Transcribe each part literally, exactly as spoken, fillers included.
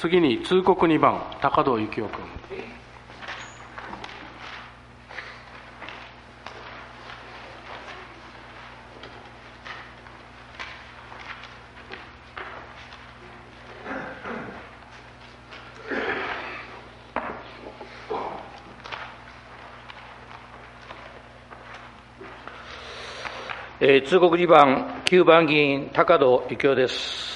次に通告にばん、高戸幸雄君。 えー、通告にばん、きゅうばん議員、高戸幸雄です。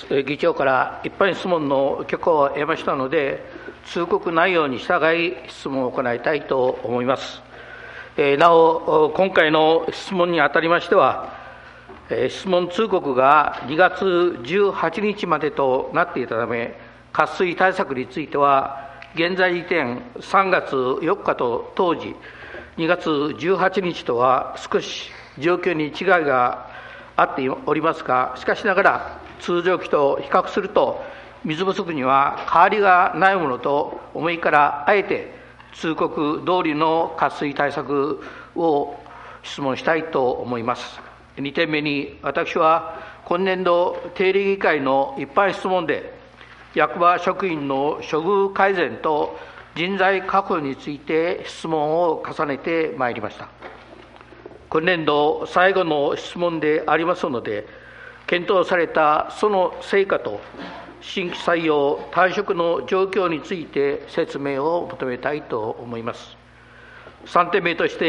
えー、議長から一般質問の許可を得ましたので、通告内容に従い質問を行いたいと思います。えー、なお、今回の質問にあたりましては、えー、質問通告がにがつじゅうはちにちまでとなっていたため、渇水対策については、現在時点さんがつよっかと当時、にがつじゅうはちにちとは少し状況に違いがあっておりますが、しかしながら通常期と比較すると、水不足には変わりがないものと思いから、あえて通告通りの渇水対策を質問したいと思います。にてんめに、私は今年度定例議会の一般質問で、役場職員の処遇改善と人材確保について質問を重ねてまいりました。今年度最後の質問でありますので、検討されたその成果と、新規採用、退職の状況について説明を求めたいと思います。さんてんめとして、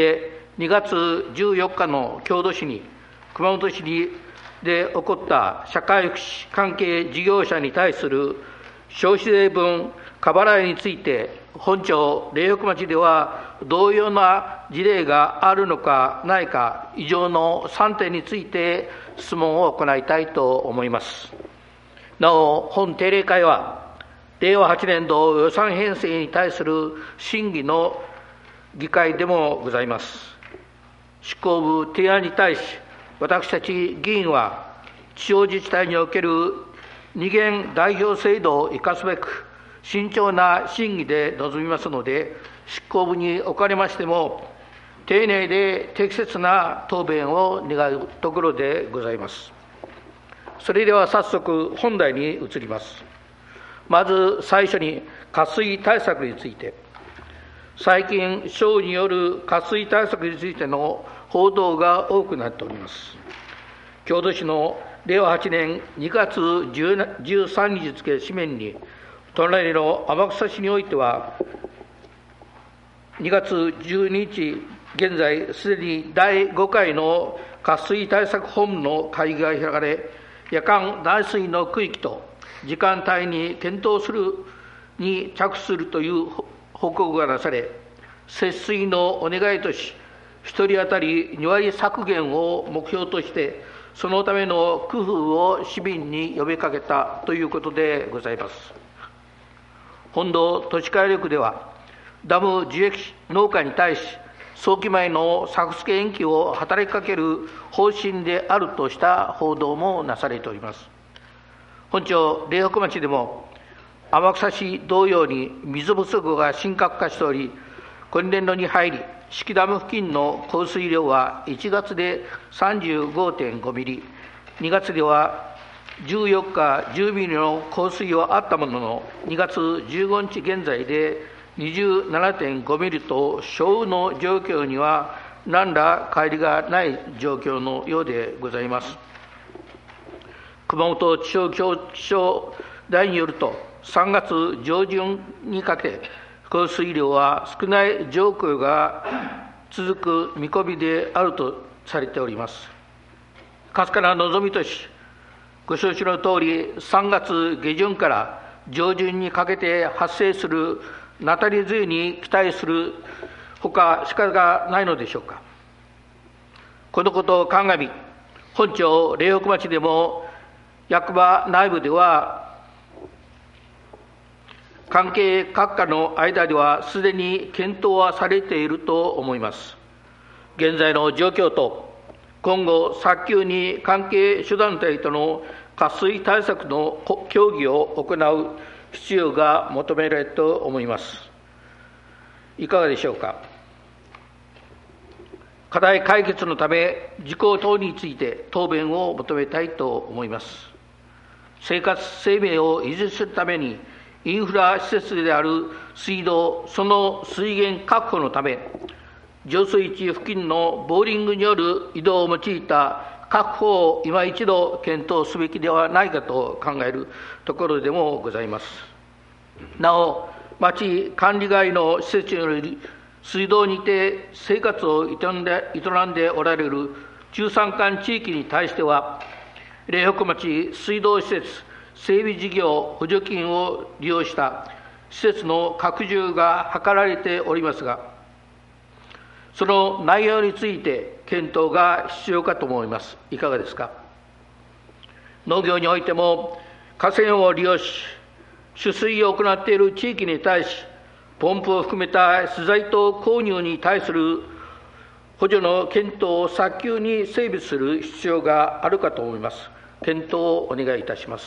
にがつじゅうよっかの郷土史に、熊本市にで起こった社会福祉関係事業者に対する消費税分過払いについて、本町苓北町では同様な事例があるのかないか、以上のさんてんについて質問を行いたいと思います。なお、本定例会は、れいわはちねんど予算編成に対する審議の議会でもございます。執行部提案に対し、私たち議員は、地方自治体における二元代表制度を生かすべく、慎重な審議で臨みますので、執行部におかれましても、丁寧で適切な答弁を願うところでございます。それでは早速、本題に移ります。まず最初に、渇水対策について。最近、省による渇水対策についての報道が多くなっております。郷土市のれいわはちねんにがつじゅうさんにち付紙面に、隣の天草市においては、にがつじゅうににち現在、すでにだいごかいの渇水対策本部の会議が開かれ、夜間断水の区域と時間帯に検討するに着手するという報告がなされ、節水のお願いとし、ひとり当たりにわり削減を目標として、そのための工夫を市民に呼びかけたということでございます。本土都市火力では、ダム受益農家に対し、早期前の作付け延期を働きかける方針であるとした報道もなされております。本町苓北町でも、天草市同様に水不足が深刻化しており、今年度に入り、敷ダム付近の降水量はいちがつで さんじゅうごてんごミリ、にがつではじゅうよっかじゅうミリの降水はあったものの、にがつじゅうごにち現在でにじゅうななてんごミリと、少雨の状況には何ら変わりがない状況のようでございます。熊本地方気象台によると、さんがつ上旬にかけ、降水量は少ない状況が続く見込みであるとされております。かすかな望みとし、ご承知のとおり、さんがつげじゅんから上旬にかけて発生する菜谷梅雨に期待するほか仕方がないのでしょうか。このことを鑑み、本町苓北町でも役場内部では、関係各課の間ではすでに検討はされていると思います。現在の状況と、今後早急に関係諸団体との渇水対策の協議を行う必要が求められると思います。いかがでしょうか。課題解決のため、事項等について答弁を求めたいと思います。生活生命を維持するために、 インフラ施設である水道、その水源確保のため、浄水池付近のボーリングによる移動を用いた確保を今一度検討すべきではないかと考えるところでもございます。なお、町管理外の施設による水道にて生活を営んで営んでおられる中山間地域に対しては、苓北町水道施設整備事業補助金を利用した施設の拡充が図られておりますが、その内容について検討が必要かと思います。いかがですか。農業においても、河川を利用し、取水を行っている地域に対し、ポンプを含めた資材等購入に対する補助の検討を早急に整備する必要があるかと思います。検討をお願いいたします。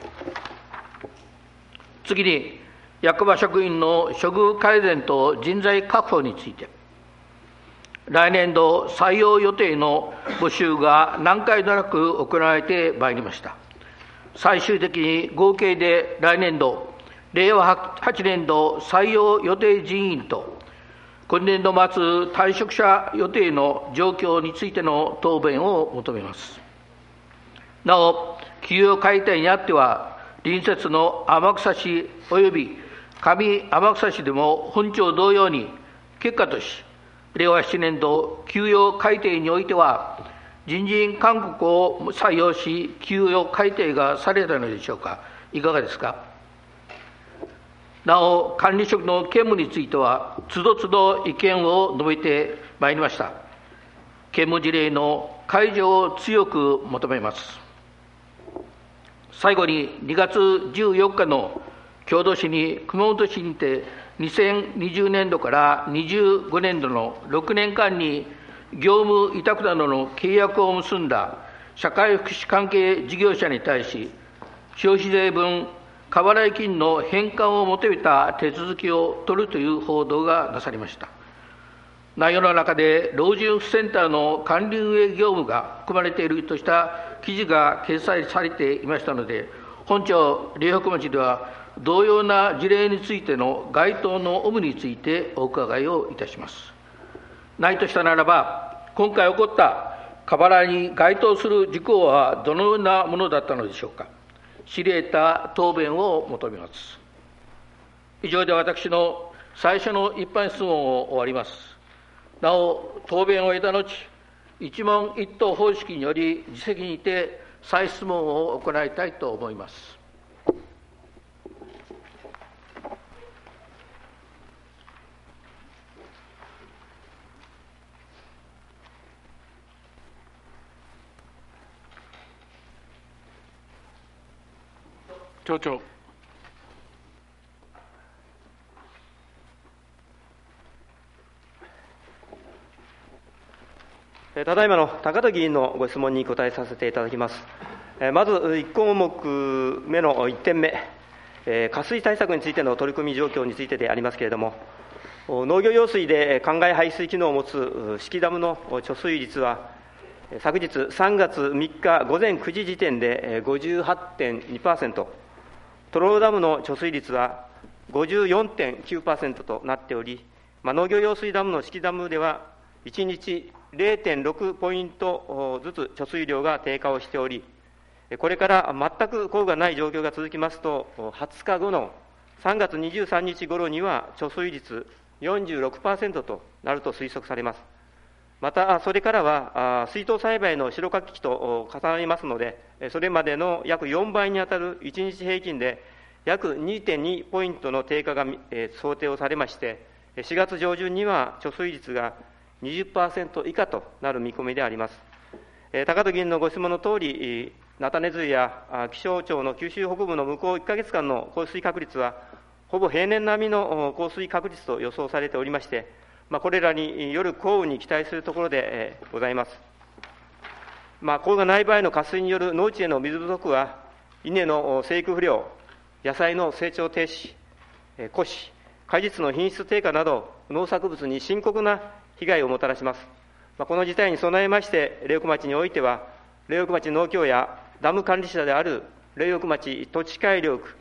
次に、役場職員の処遇改善と人材確保について、来年度採用予定の募集が難解なく行われてまいりました。最終的に合計で来年度、令和はちねん度採用予定人員と、今年度末退職者予定の状況についての答弁を求めます。なお、給与改定にあっては、隣接の天草市および上天草市でも本町同様に、結果とし、令和ななねん度給与改定においては、人事院勧告を採用し、給与改定がされたのでしょうか。いかがですか。なお、管理職の兼務については、つどつど意見を述べてまいりました。兼務事例の解除を強く求めます。最後に、にがつじゅうよっかの郷土市に熊本市にて、にせんにじゅうねん度からにじゅうごねん度のろくねんかんに業務委託などの契約を結んだ社会福祉関係事業者に対し、消費税分過払い金の返還を求めた手続きを取るという報道がなされました。内容の中で、老人福祉センターの管理運営業務が含まれているとした記事が掲載されていましたので、本町苓北町では、同様な事例についての該当の有無についてお伺いをいたします。ないとしたならば、今回起こった過払いに該当する事項はどのようなものだったのでしょうか。知り得た答弁を求めます。以上で私の最初の一般質問を終わります。なお、答弁を得た後、一問一答方式により、自席にて再質問を行いたいと思います。 町長。 ただいまの高戸議員のご質問に答えさせていただきます。まずいち項目目のいってんめ、渇水対策についての取り組み状況についてでありますけれども、農業用水で灌漑排水機能を持つ敷ダムの貯水率は、昨日さんがつみっか午前くじ時点で ごじゅうはちてんにパーセント、トロロダムの貯水率は ごじゅうよんてんきゅうパーセント となっており、まあ、農業用水ダムの敷ダムではいちにち れいてんろくポイントずつ貯水量が低下をしており、これから全く降雨がない状況が続きますと、はつかごのさんがつにじゅうさんにち頃には貯水率 よんじゅうろくパーセント となると推測されます。また、それからは水耕栽培の代かき期と重なりますので、それまでの約よんばいに当たるいちにち平均で約 にてんに ポイントの低下が想定をされまして、しがつ上旬には貯水率が にじゅっパーセント 以下となる見込みであります。高戸議員のご質問のとおり、菜種梅雨や気象庁の九州北部の向こういっかげつかんの降水確率は、ほぼ平年並みの降水確率と予想されておりまして、まあ、これらによる降雨に期待するところでございます。まあ、降雨がない場合の渇水による農地への水不足は、稲の生育不良、野菜の成長停止、枯死、果実の品質低下など、農作物に深刻な被害をもたらします。まあ、この事態に備えまして、苓北町においては、苓北町農協やダム管理者である苓北町土地改良区、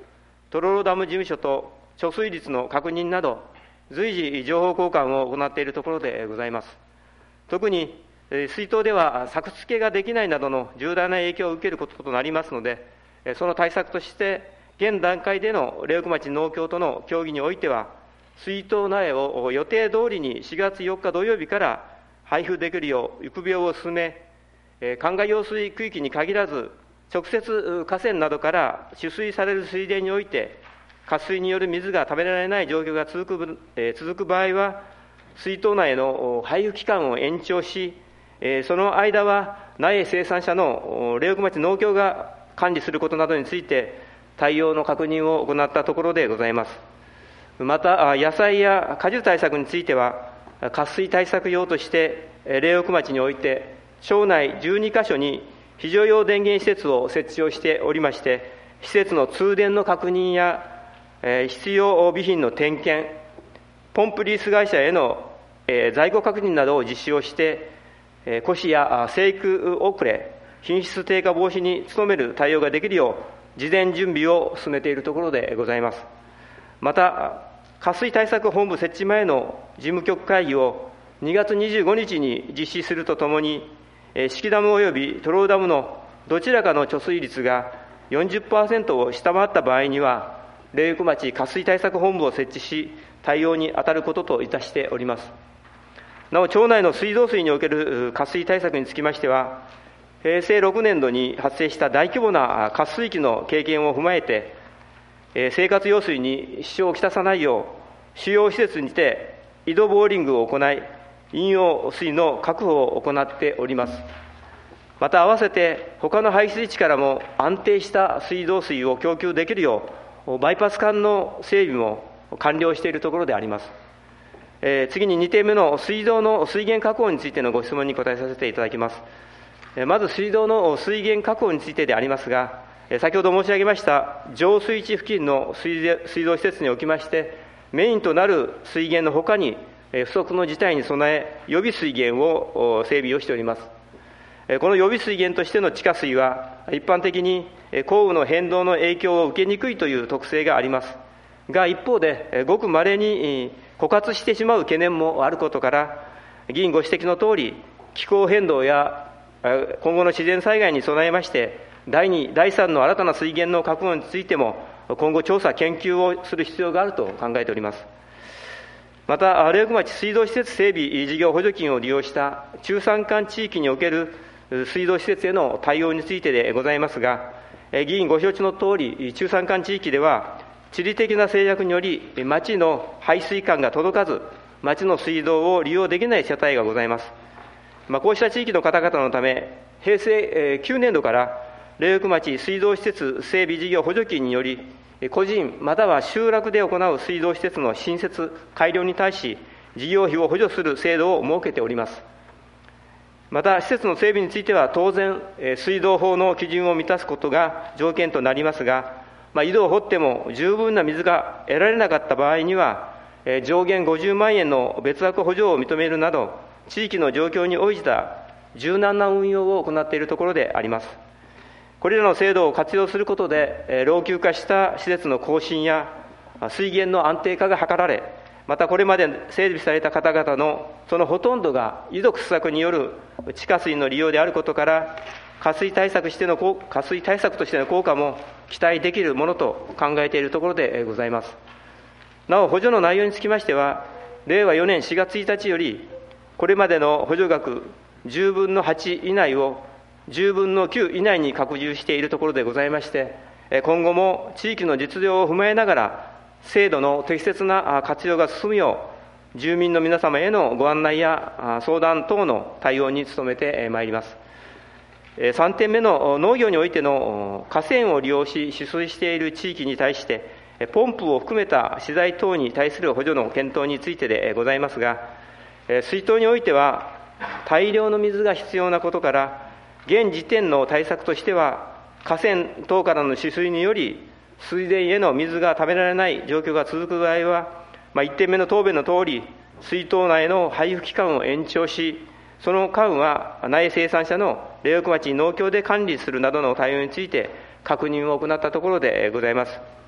トロロダム事務所と貯水率の確認など、随時情報交換を行っているところでございます。特に水筒では作付けができないなどの重大な影響を受けることとなりますので、その対策として、現段階での苓北町農協との協議においては、水筒苗を予定通りにしがつよっか土曜日から配布できるよう、育苗を進め、灌漑用水区域に限らず、直接河川などから取水される水田において、渇水による水が食べられない状況が続く、えー、続く場合は、水筒苗の配布期間を延長し、えー、その間は苗生産者の苓北町農協が管理することなどについて、対応の確認を行ったところでございます。また、野菜や果樹対策については、渇水対策用として、苓北町において、町内じゅうにかしょに非常用電源施設を設置をしておりまして、施設の通電の確認や、必要備品の点検、ポンプリース会社への在庫確認などを実施をして、枯死や生育遅れ、品質低下防止に努める対応ができるよう、事前準備を進めているところでございます。また、渇水対策本部設置前の事務局会議をにがつにじゅうごにちに実施するとともに、敷ダム及びトロロダムのどちらかの貯水率が よんじゅっパーセント を下回った場合には、苓北町渇水対策本部を設置し、対応に当たることといたしております。なお、町内の水道水における渇水対策につきましては、へいせいろくねんどに発生した大規模な渇水期の経験を踏まえて、生活用水に支障をきたさないよう、主要施設にて井戸ボーリングを行い、飲用水の確保を行っております。また、合わせて他の排水地からも安定した水道水を供給できるよう、バイパス管の整備も完了しているところであります。えー、次ににてんめの水道の水源確保についてのご質問に答えさせていただきます。まず水道の水源確保についてでありますが、先ほど申し上げました浄水池付近の水道施設におきまして、メインとなる水源のほかに、不測の事態に備え、予備水源を整備をしております。この予備水源としての地下水は、一般的に降雨の変動の影響を受けにくいという特性がありますが、一方で、ごくまれに枯渇してしまう懸念もあることから、議員ご指摘のとおり、気候変動や今後の自然災害に備えまして、だいに、だいさんの新たな水源の確保についても、今後調査、研究をする必要があると考えております。また、苓北町水道施設整備事業補助金を利用した中山間地域における水道施設への対応についてでございますが、議員ご承知のとおり、中山間地域では、地理的な制約により、町の排水管が届かず、町の水道を利用できない世帯がございます。まあ、こうした地域の方々のため、へいせいきゅうねんどから苓北町水道施設整備事業補助金により、個人または集落で行う水道施設の新設、改良に対し、事業費を補助する制度を設けております。また、施設の整備については、当然、水道法の基準を満たすことが条件となりますが、まあ、井戸を掘っても十分な水が得られなかった場合には、上限ごじゅうまんえんの別枠補助を認めるなど、地域の状況に応じた柔軟な運用を行っているところであります。これらの制度を活用することで、老朽化した施設の更新や水源の安定化が図られ、またこれまで整備された方々のそのほとんどが井戸掘削による地下水の利用であることから、渇水対策しての渇水対策としての効果も期待できるものと考えているところでございます。なお、補助の内容につきましては、れいわよねんしがつついたちより、これまでの補助額じゅうぶんのはち以内をじゅうぶんのきゅう以内に拡充しているところでございまして、今後も地域の実情を踏まえながら、制度の適切な活用が進むよう、住民の皆様へのご案内や相談等の対応に努めてまいります。さんてんめの農業においての河川を利用し取水している地域に対して、ポンプを含めた資材等に対する補助の検討についてでございますが、水筒においては大量の水が必要なことから、現時点の対策としては、河川等からの取水により、水田への水がためられない状況が続く場合は、まあ、いってんめの答弁のとおり、水筒内の配布期間を延長し、その間は苗生産者の苓北町農協で管理するなどの対応について確認を行ったところでございます。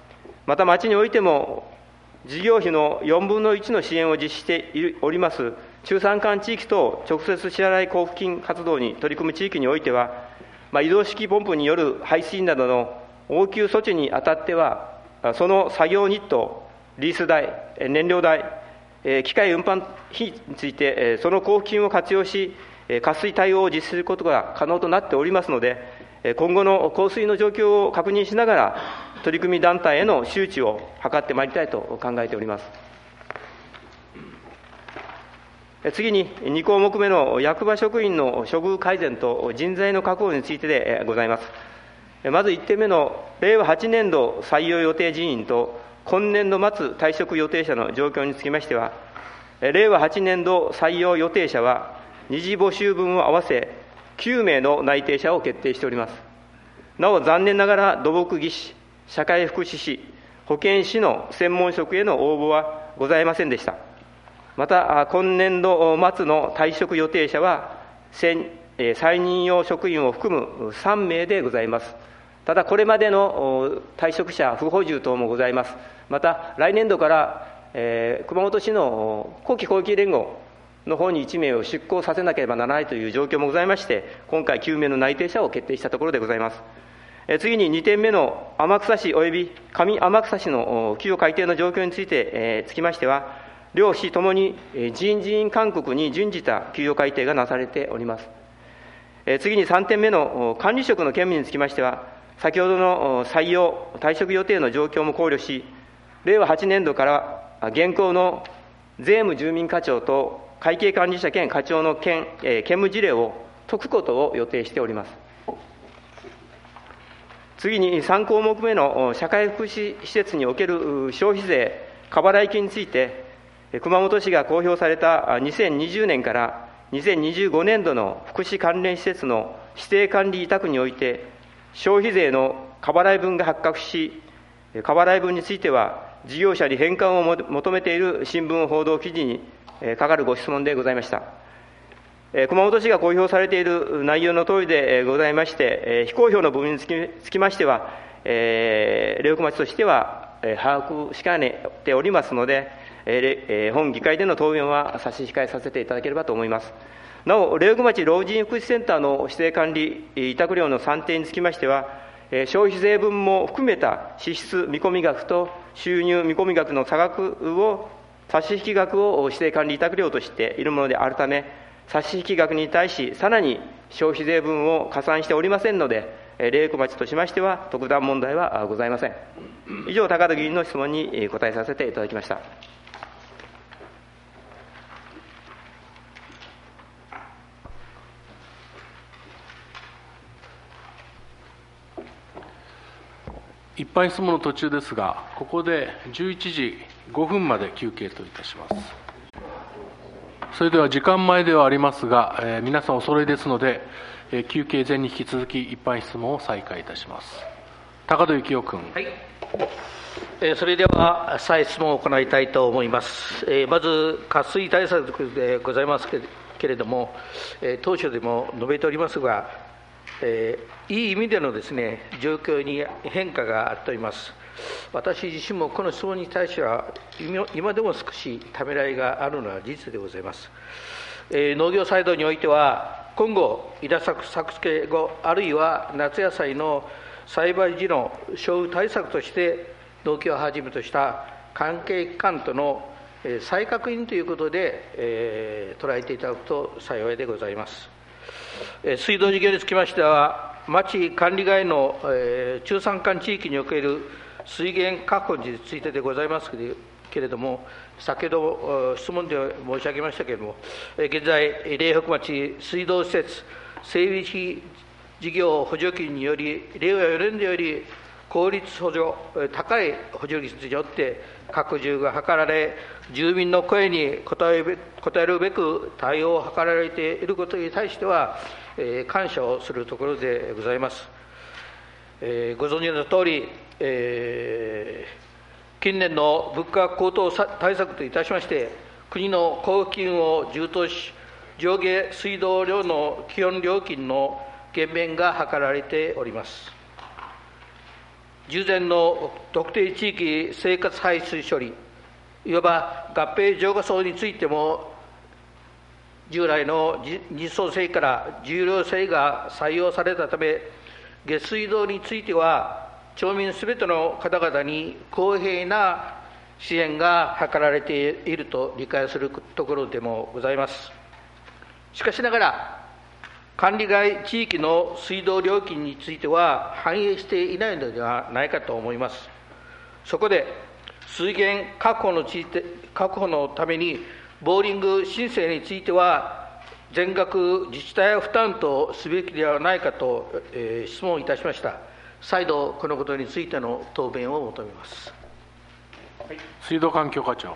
また町においても、事業費のよんぶんのいちの支援を実施しております中山間地域等直接支払い交付金活動に取り組む地域においては、まあ、移動式ポンプによる排水などの応急措置にあたっては、その作業日当、リース代、燃料代、機械運搬費について、その交付金を活用し、渇水対応を実施することが可能となっておりますので、今後の降水の状況を確認しながら、取り組み団体への周知を図ってまいりたいと考えております。次に、に項目目の役場職員の処遇改善と人材の確保についてでございます。まずいってんめのれいわはちねんど採用予定人員と今年度末退職予定者の状況につきましては、れいわはちねんど採用予定者は、二次募集分を合わせきゅうめいの内定者を決定しております。なお、残念ながら土木技師、社会福祉士、保健師の専門職への応募はございませんでした。また、今年度末の退職予定者は、再任用職員を含むさんめいでございます。ただ、これまでの退職者不補充等もございます。また、来年度から、えー、熊本市の後期広域連合の方にいちめいを出向させなければならないという状況もございまして、今回きゅうめいの内定者を決定したところでございます。次ににてんめの天草市および上天草市の給与改定の状況についてつきましては、両市ともに人事院勧告に準じた給与改定がなされております。次にさんてんめの管理職の兼務につきましては、先ほどの採用、退職予定の状況も考慮し、れいわはちねんどから現行の税務住民課長と会計管理者兼課長の兼兼務事例を解くことを予定しております。次にさん項目目の社会福祉施設における消費税過払い金について、熊本市が公表されたにせんにじゅうねんからにせんにじゅうごねんどの福祉関連施設の指定管理委託において、消費税の過払い分が発覚し、過払い分については、事業者に返還を求めている新聞報道記事にかかるご質問でございました。熊本市が公表されている内容のとおりでございまして、非公表の部分につきつきましては、苓北町としては把握しかねておりますので、本議会での答弁は差し控えさせていただければと思います。なお、苓北町老人福祉センターの指定管理委託料の算定につきましては、消費税分も含めた支出見込み額と収入見込み額の差額を、差し引き額を指定管理委託料としているものであるため、差し引き額に対し、さらに消費税分を加算しておりませんので、苓北町としましては、特段問題はございません。以上、高田議員の質問に答えさせていただきました。 一般質問の途中ですが、ここでじゅういちじごふんまで休憩といたします。それでは時間前ではありますが、えー、皆さんお揃いですので、えー、休憩前に引き続き一般質問を再開いたします。高戸幸雄君。 はい。えー、それでは再質問を行いたいと思います。えー、まず、渇水対策でございますけれども、えー、当初でも述べておりますが、えー、いい意味でのですね、状況に変化があっております。私自身もこの質問に対しては、今でも少しためらいがあるのは事実でございます。えー、農業サイドにおいては、今後、稲作作付け後、あるいは夏野菜の栽培時の少雨対策として、農協をはじめとした関係機関との再確認ということで、えー、捉えていただくと幸いでございます。えー、水道事業につきましては、町管理外の、えー、中山間地域における水源確保についてでございますけれども、先ほど質問で申し上げましたけれども、現在、苓北町水道施設整備費事業補助金により、れいわよねん度より効率補助、高い補助率によって拡充が図られ、住民の声に応えるべく対応を図られていることに対しては、感謝をするところでございます。ご存知のとおり、えー、近年の物価高騰対策といたしまして、国の交付金を充当し、上下水道料の基本料金の減免が図られております。 従前の特定地域生活排水処理、いわば合併浄化槽についても、従来の実装性から重量性が採用されたため、下水道については、町民すべての方々に公平な支援が図られていると理解するところでもございます。しかしながら、管理外地域の水道料金については反映していないのではないかと思います。そこで、水源確保のち確保のために、ボーリング申請については、全額自治体負担とすべきではないかと、えー、質問いたしました。再度、このことについての答弁を求めます。 はい、水道環境課長。はい 、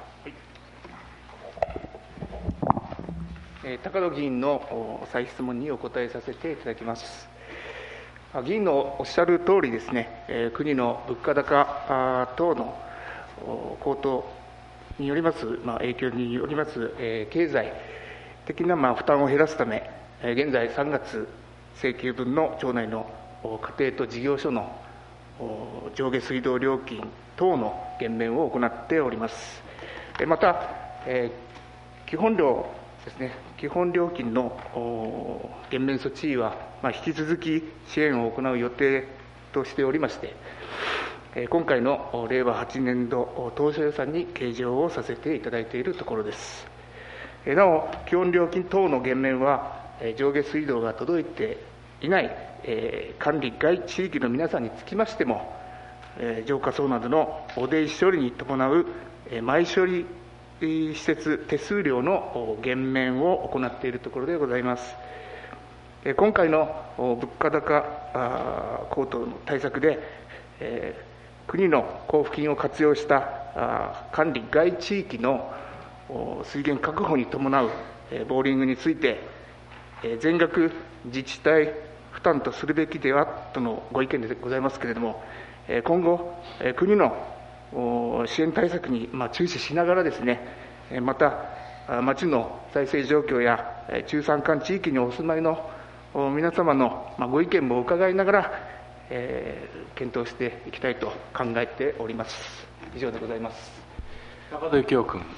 高野議員の再質問にお答えさせていただきます。議員のおっしゃるとおりですね、国の物価高等の高騰によります、まあ、影響によります、経済的なまあ負担を減らすため、現在さんがつ請求分の町内の家庭と事業所の上下水道料金等の減免を行っております。また、基本料ですね、基本料金の減免措置は、まあ、引き続き支援を行う予定としておりまして、今回のれいわはちねんど当初予算に計上をさせていただいているところです。なお、基本料金等の減免は、上下水道が届いていない管理外地域の皆さんにつきましても、浄化槽などの汚泥処理に伴う前処理施設手数料の減免を行っているところでございます。今回の物価高高騰の対策で、国の交付金を活用した管理外地域の水源確保に伴うボーリングについて、全額自治体負担とするべきではとのご意見でございますけれども、今後、国の支援対策に注視しながらですね、また、町の財政状況や中山間地域にお住まいの皆様のご意見も伺いながら、検討していきたいと考えております。以上でございます。 中田幸夫君。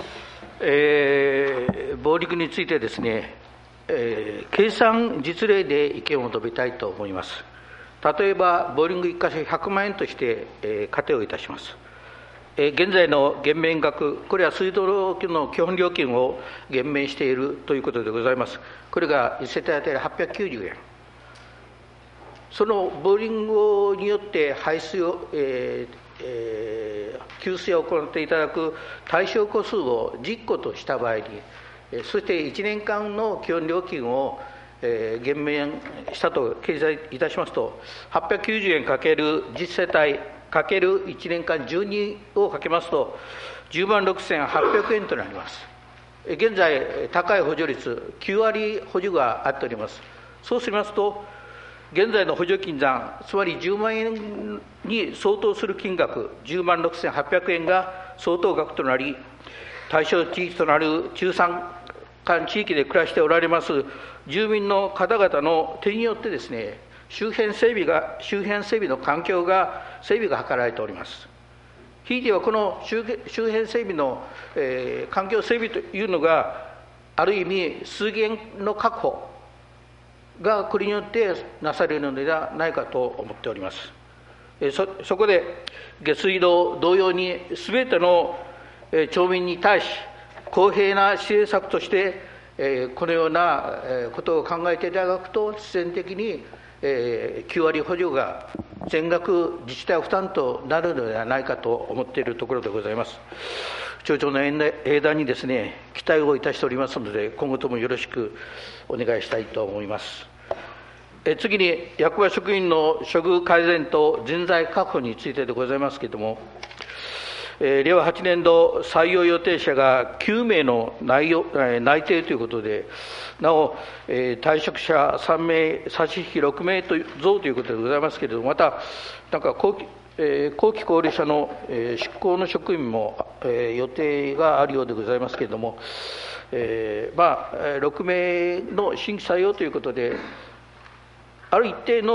えー、ボーリングについてですね、えー、計算実例で意見を述べたいと思います。例えば、ボーリングいっかしょひゃくまんえんとして、えー、仮定をいたします。えー、現在の減免額、これは水道料金の基本料金を減免しているということでございます。これがいちせたい当たりはっぴゃくきゅうじゅうえん。そのボーリングによって排水を、えーえー、給水を行っていただく対象個数をじゅっことした場合に、そしていちねんかんの基本料金を減免したと計算いたしますと、はっぴゃくきゅうじゅうえんかけるじゅっせたいかけるいちねんかんじゅうにをかけますと、じゅうまんろくせんはっぴゃくえんとなります。現在、高い補助率、きゅうわり補助があっております。そうしますと、現在の補助金残、つまりじゅうまんえんに相当する金額、じゅうまんろくせんはっぴゃくえんが相当額となり、対象地域となる中山間地域で暮らしておられます住民の方々の手によってですね、周辺整備が、周辺整備の環境が、整備が図られております。ひいてはこの周辺整備の、えー、環境整備というのが、ある意味、水源の確保が国によってなされるのではないかと思っております。えー、そ, そこで、下水道同様に、すべての、えー、町民に対し、公平な支援策として、えー、このような、えー、ことを考えていただくと、必然的に、えー、きゅうわり補助が全額自治体負担となるのではないかと思っているところでございます。町長の英断にですね、期待をいたしておりますので、今後ともよろしくお願いしたいと思います。え次に、役場職員の処遇改善と人材確保についてでございますけれども、えー、れいわはちねんど採用予定者がきゅうめいの内容、えー、内定ということで、なお、えー、退職者さんめい、差し引きろくめいと増ということでございますけれども、また、なんか後期、えー、後期高齢者の、えー、執行の職員も、えー、予定があるようでございますけれども、えーまあ、ろくめいの新規採用ということで、ある一定の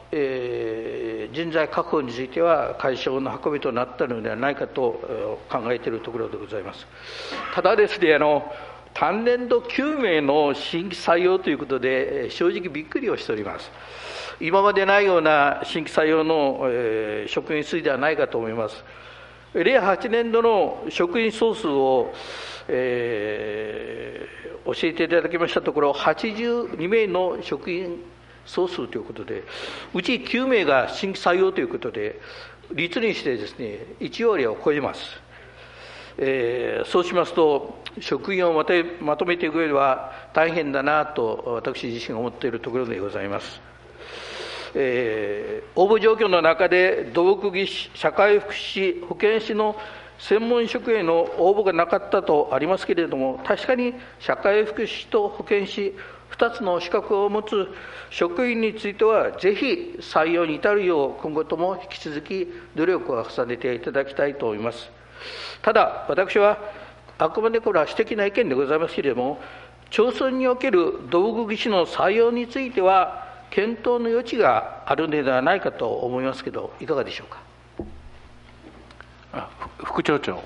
えー、人材確保については解消の運びとなったのではないかと考えているところでございます。ただですね、あの単年度きゅうめいの新規採用ということで、正直びっくりをしております。今までないような新規採用の、えー、職員数ではないかと思います。れいわはちねんどの職員総数を、えー、教えていただきましたところ、はちじゅうにめいの職員総数ということで、うちきゅうめいが新規採用ということで、率にしてですね、いちわりを超えます。えー、そうしますと、職員をまとめ、まとめていく上では大変だなと、私自身思っているところでございます。えー、応募状況の中で、土木技師、社会福祉、保健師の専門職への応募がなかったとありますけれども、確かに社会福祉と保健師、ふたつの資格を持つ職員については、ぜひ採用に至るよう、今後とも引き続き努力を重ねていただきたいと思います。ただ、私はあくまでこれは私的な意見でございますけれども、町村における土木技師の採用については、検討の余地があるのではないかと思いますけど、いかがでしょうか。 あ、副町長。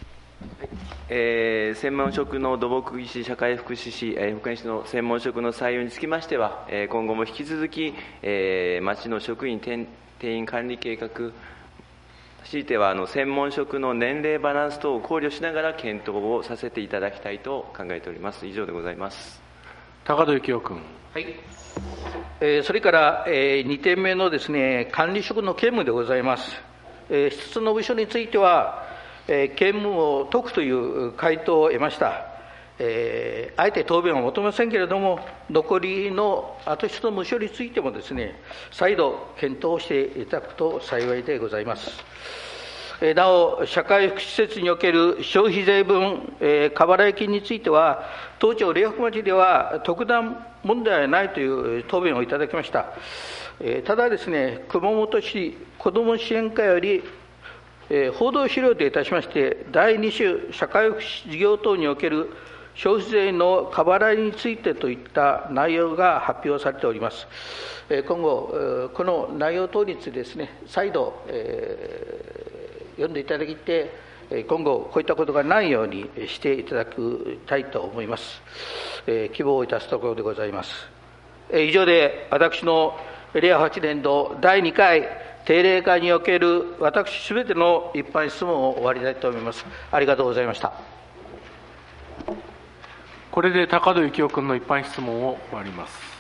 えー、専門職の土木技師、社会福祉士、えー、保健師の専門職の採用につきましては、えー、今後も引き続き、えー、町の職員定員管理計画、強いてはあの専門職の年齢バランス等を考慮しながら検討をさせていただきたいと考えております。以上でございます。 高戸幸雄君。 はい。えー、それから、えー、にてんめのですね、管理職の兼務でございます。えー、一つの部署については、えー、兼務を解くという回答を得ました。えー、あえて答弁は求めませんけれども、残りのあと一つの部署についてもですね、再度検討していただくと幸いでございます。えー、なお、社会福祉施設における消費税分、えー、過払い金については、当町苓北町では特段問題はないという答弁をいただきました。えー、ただですね、熊本市子ども支援課より、えー、報道資料といたしまして、だいに種社会福祉事業等における消費税の過払いについてといった内容が発表されております。えー、今後、この内容等についてですね、再度、えー、読んでいただきて、今後、こういったことがないようにしていただきたいと思います。えー、希望いたすところでございます。えー、以上で、私のれいわはちねんどだいにかい定例会における私すべての一般質問を終わりたいと思います。ありがとうございました。 これで高戸幸雄君の一般質問を終わります。